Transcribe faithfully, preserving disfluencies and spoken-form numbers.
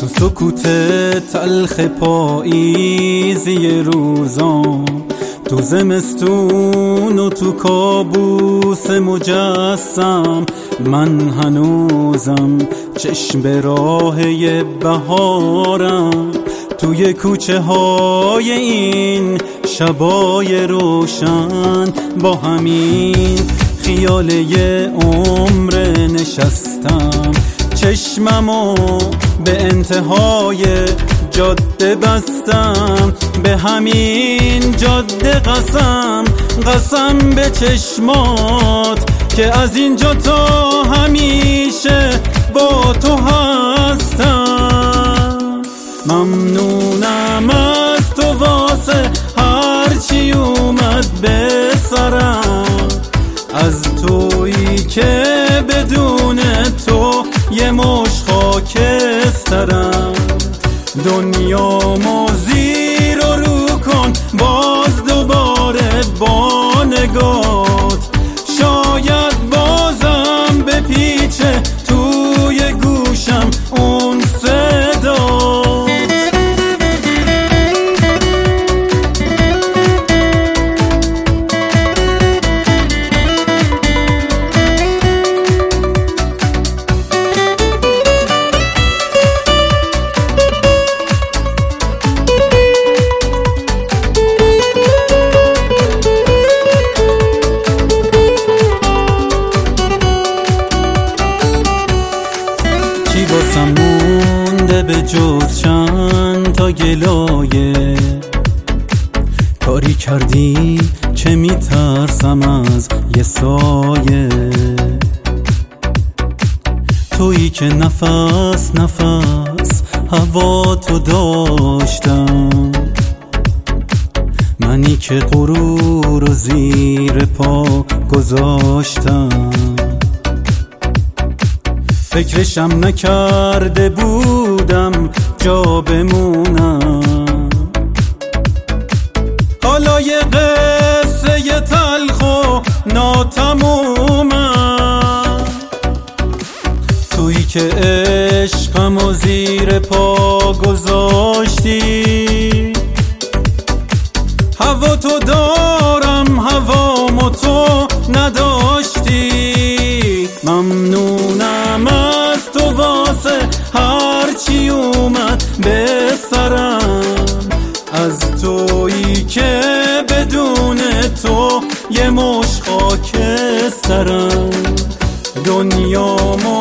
تو سکوت تلخ پاییزی روزام، تو زمستون و تو کابوس مجسم، من هنوزم چشم به راه بهارم. توی کوچه های این شبای روشن با همین خیال یه عمر نشستم، چشممو به انتهای جاده بستم، به همین جاده قسم قسم به چشمات که از اینجا تا همیشه با تو هستم. ممنونم از تو واسه هرچی اومد به سرم، از تویی که بدون تو یه مش خاکسترم. دنیامو زیر و رو کن باز دوباره با نگات، شاید بازم بپیچه توی گوشم اون صدا. چی واسم مونده به جز چند تا گلایه، کاری کردی که میترسم از یه سایه. تویی که نفس نفس هوا تو داشتم، منی که غرور و زیر پا گذاشتم. فکرشم نکرده بودم جا بمونم، حالا یه قصه یه تلخ و ناتمومم. تویی که عشقم و زیر پا گذاشتی، هوا تو دارم هوامو تو نداشتی. ممنونم از تو واسه هرچی اومد به سرم، از تویی که بدون تو یه مش خاکسترم. دنیامو